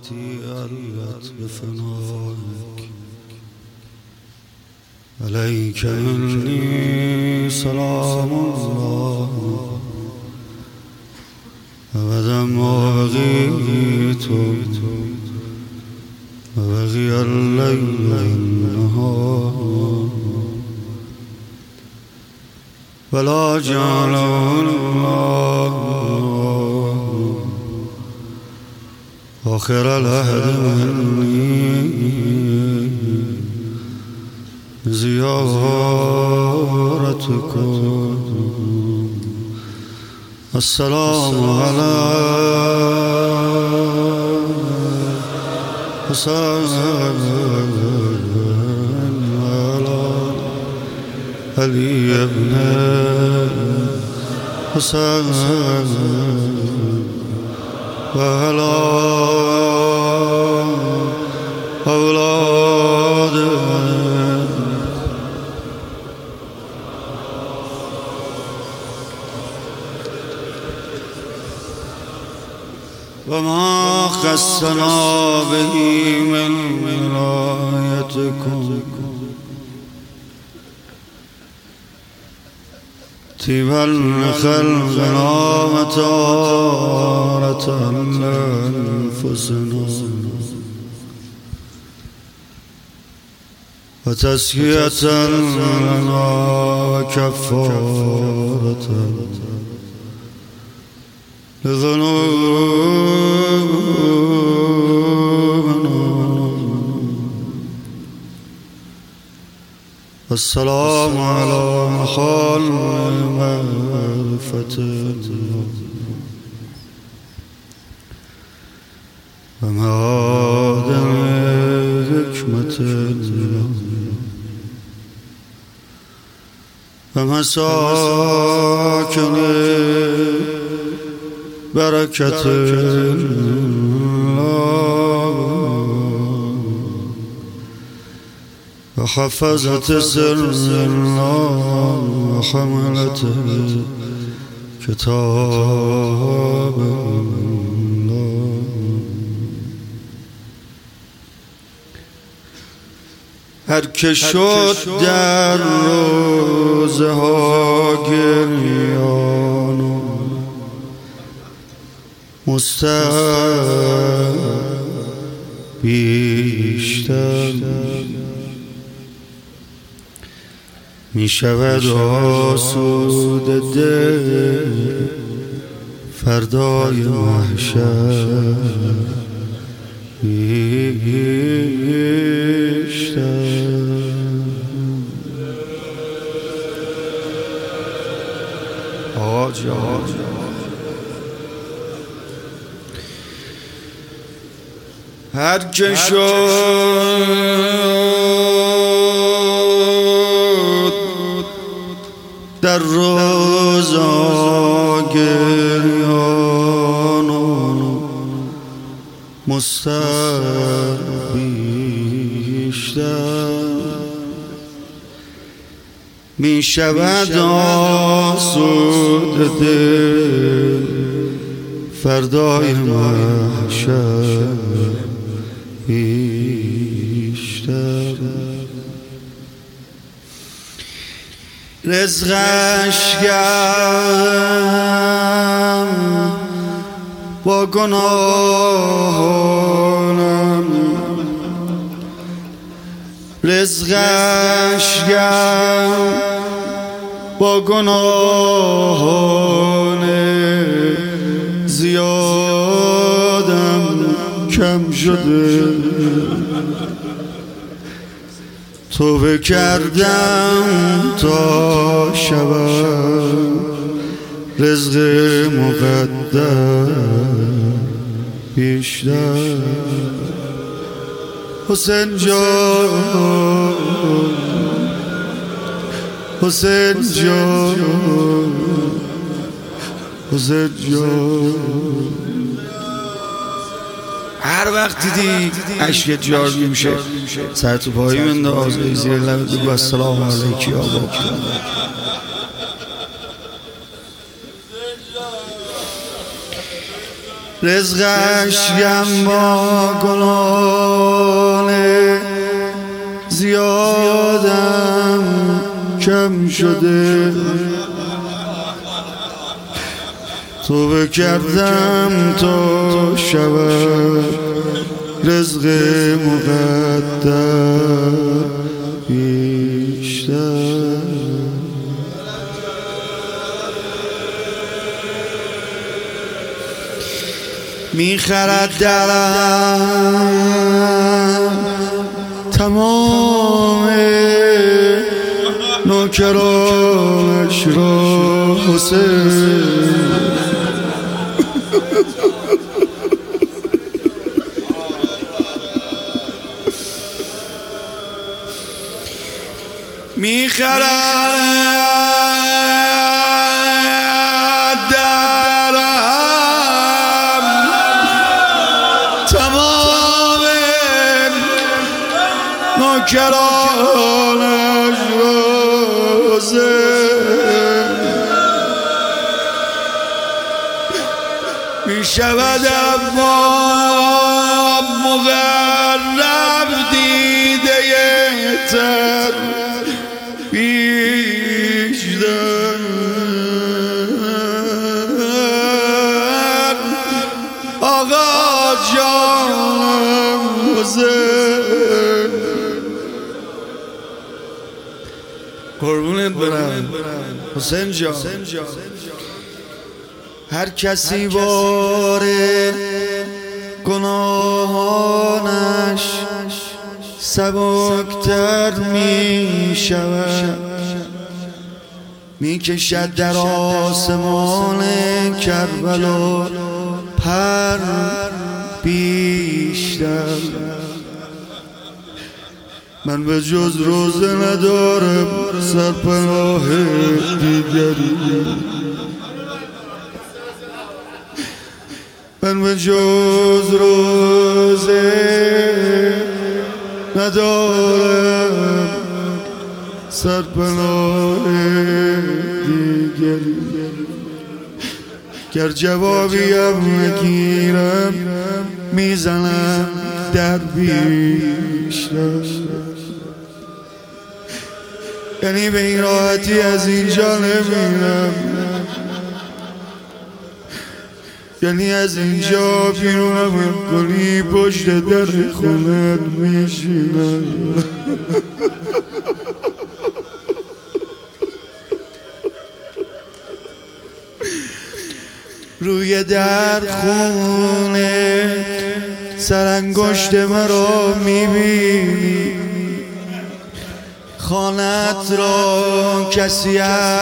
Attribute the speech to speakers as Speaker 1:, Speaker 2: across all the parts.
Speaker 1: حياتي ألت بفنائك عليك مني سلام الله أبدا ما بقيت وبقي الليل والنهار ولا جعله الله آخر العهد مني زيارتكم. السلام على حسين على علي ابن حسين وعلى أولاده وما خصنا به من ولايتكم تبا الخلق وتارة لأنفسنا وتزكية لنا وكفارة لذنوبنا. السلام على محل معرفة الله ومعادن حكمة الله ومساكن بركة الله وحفظة سر الله وحملة كتاب الله. هر که شد در روزها گریان و بیشتر می شود آسوده دل فردای محشر بیشتر. هر که شد در روزا گریان و بیشتر می شود آسوده دل فردای محشر بیشتر. رزقش گم با گناهانم رزقش گم با گناهان زیادم کم شده توبه کردم تا شود رزق مقدر بیشتر. حسین جان حسین جان حسین جان. هر وقت دیدی اشکت جاری میشه سر تو پایی بنداز زیر لبت بگو السلام علیکی آقا. رزقش گم با گناه زیادم کم شده، توبه کردم تا شود رزق مقدر بیشتر. میخرد درم تمام نوکرانش را حسین، میخرد درم تمام نوکرانش را حسین، میشود ابواب مقرب دیده تر بیشتر. آقا جانم حسین، قربونت برم حسین جان. هر کسی باره گناهانش سبکتر می شود، می کشد در آسمان کربلا پر بیشتر. من به جز روزه ندارم سرپناه دیگری، من به جز روزه ندارم سرپناه دیگری. گر جوابیم نگیرم میزنم در بیشتر. یعنی به این راحتی از اینجا نمیرم، یعنی از اینجا بیرونم کنی پشت در خونت میشینم. روی در خونه سرانگشت مرا میبینی، خانت را کسی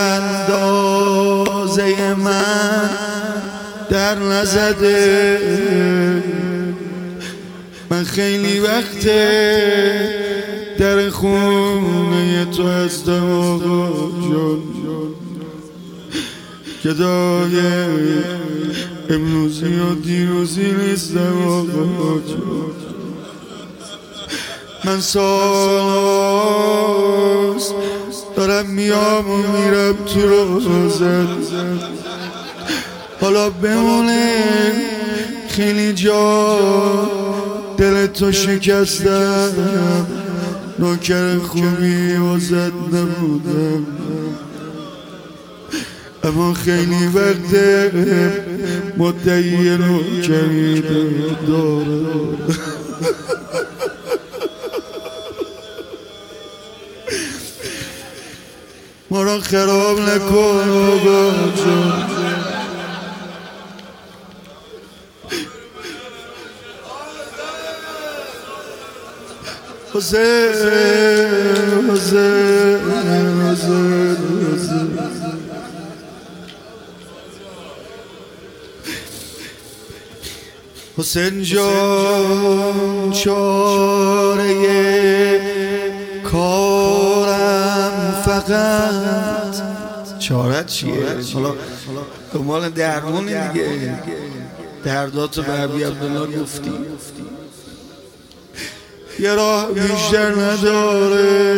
Speaker 1: اندازه من در نزده. من خیلی وقته در خونه تو هستم آقا جان، گدای امروزی و دیروزی نیستم آقا جان. من سالهاست دارم میام و میرم تو روزت، حالا بمونه خیلی جا دل تو شکستم، نوکر خوبی وزد نبودم، اما خیلی وقت مدعی نوکری دارم. ما را خراب نکن آقا جان. حسین حسین حسین حسین حسین جان، چاره کارم فقط چارت چیه؟ حالا دنبال درمونی دیگه، درداتو به عبی عبدالله گفتی، یه راه بیشتر نداره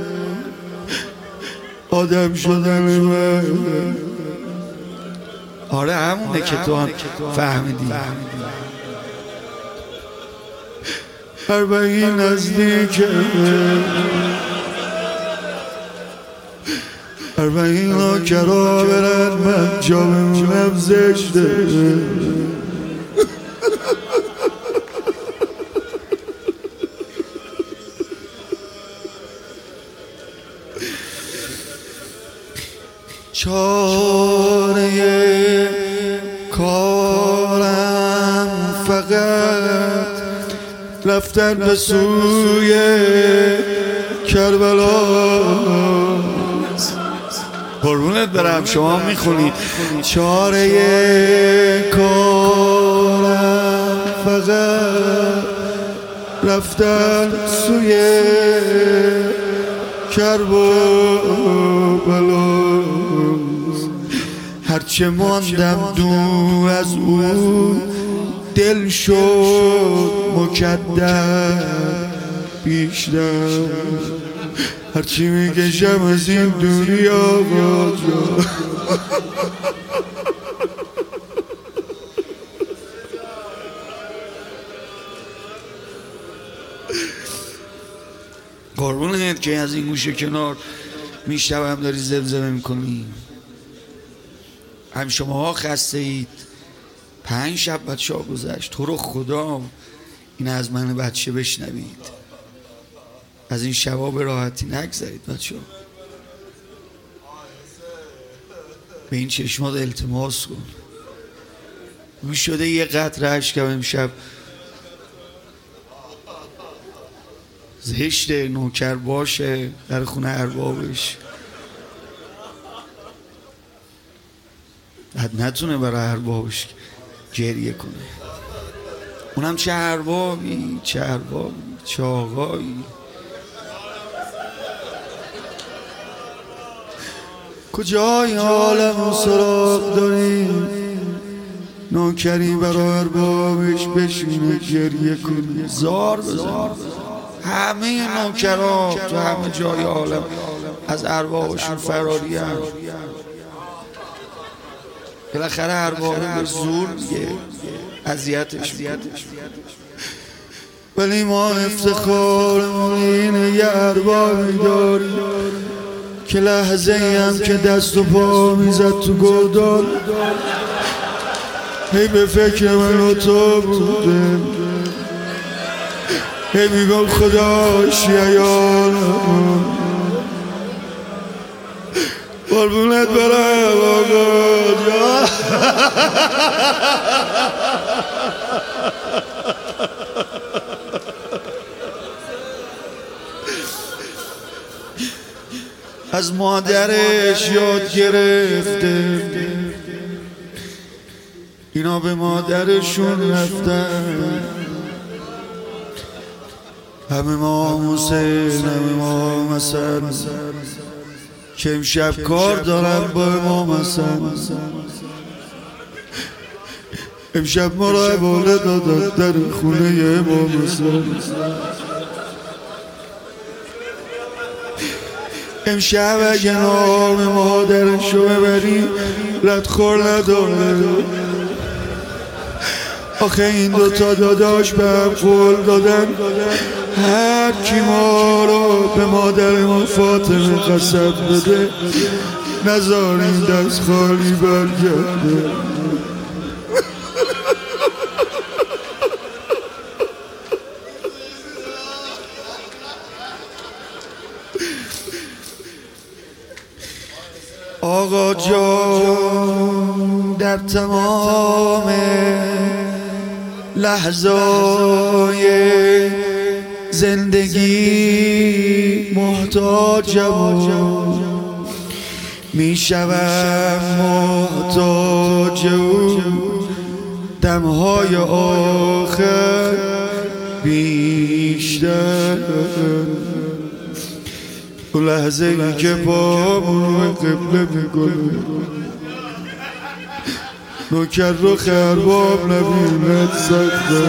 Speaker 1: آدم شدن من. آره همونه که تو هم فهمیدی. اربعین نزدیکه، اربعین نوکرا برن من جا بمونم زشته. چاره کارم فقط رفتن به سوی کربلا. قربونت برم شما میخونید. چاره کارم فقط رفتن سوی کربلا. هرچه ماندم دور از او دل شد مکدر بیشتر. هرچی میکشم از این دوری آقا جا. قربونت که از این گوشه کنار میشنوم داری زمزمه میکنی. هم شماها خسته اید. 5 شب بچه ها گذشت. تو رو خدا این از من بچه بشنوید. از این شبا به راحتی نگذارید بچه ها. به این چشمات التماس کن. میشده یه قطره اشکم امشب زشته نوکر باشه در خونه اربابش، حد نتونه برای اربابش گریه کنه. اونم چه اربابی چه اربابی چه آقایی. کجای عالم سراغ داریم نوکری برای اربابش بشینه گریه کنه زار بزن. همه نوکرها تو همه جای عالم از اربابشون فراری هم. بالاخره ارباب به زور دیگه اذیتش. ولی ما افتخارمون اینه یه اربابی داریم که لحظه هم که دست و پا میزد تو گردان هی به فکر من و تو بوده. هی میگم خدا شیعیانم قربونت برم آقا جا. از مادرش یاد گرفته اینا به مادرشون رفتن. همه امام حسین همه امام حسن که امشب کار دارم با امام حسن. امشب ما را حواله دادن در خونه امام حسن. امشب اگه نام مادرشو ببری ردخور نداره. آخه این دوتا داداش به هم قول دادن هر کی ما رو به مادر ما فاطمه قسم بده نذارین دست خالی برگرده. آقا جان در تمام لحظای زندگی محتاجم میشوم محتاج او دمهای آخر بیشتر. اون لحظه ای که پامون قبله میکنه نوکر رو خرباب نبیند سخته.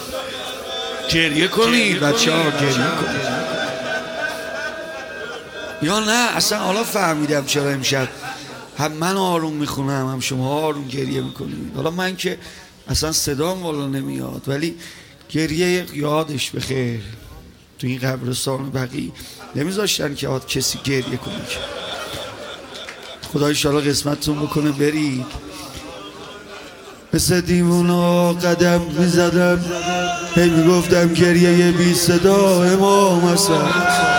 Speaker 1: گریه کنید بچه ها گریه کنید. یا نه اصلا حالا فهمیدم چرا امشب هم من آروم میخونم هم شما آروم گریه میکنید. حالا من که اصلا صدام والا نمیاد، ولی گریه یادش بخیر تو این قبرستان بقی نمیذاشتن که کسی گریه کنه. خدا انشالله قسمتتون بکنه برید. مثل دیوونا قدم میزدم، هی میگفتم گریه بی صدا امام حسن.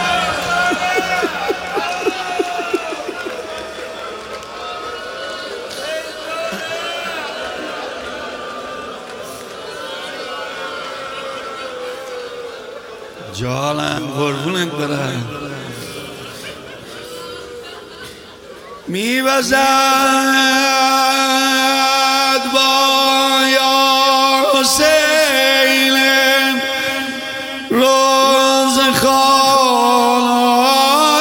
Speaker 1: جانم قربونت برم. میوزد با یا حسین روز خان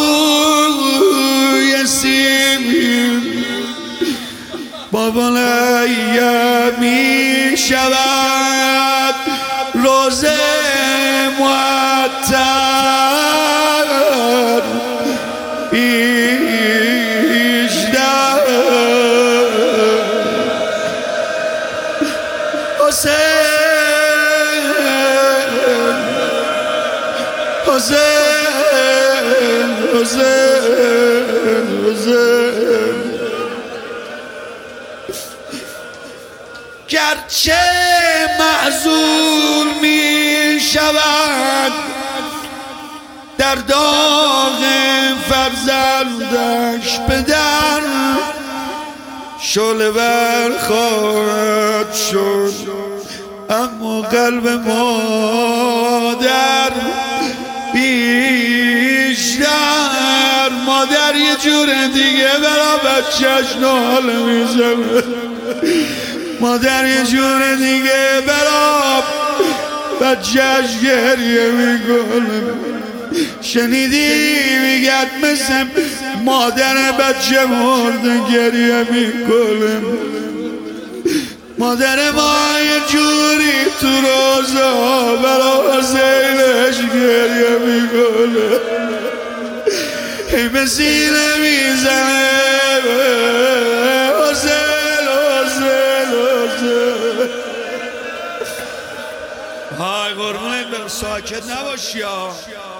Speaker 1: بوی سیم با بنیه می شود روز معطر ایجده حسین حسین حسین حسین گرچه معزول می شود در داغ فرزندش پدر، شعله ور خواهد شد اما قلب مادر بیشتر. مادر یه جور دیگه برا بچهش ناله میزنه، مادر یه جور دیگه برا بچهش گریه میکنه. شنیدی میگد مثل مادر بچه مرده گریه میکنه. مادر ما یه جوری تو روزا برا حسینش گریه میکنه، ای به سینه میزنه حسین حسین حسین. های قربونت برم، ساکت نباشی ها.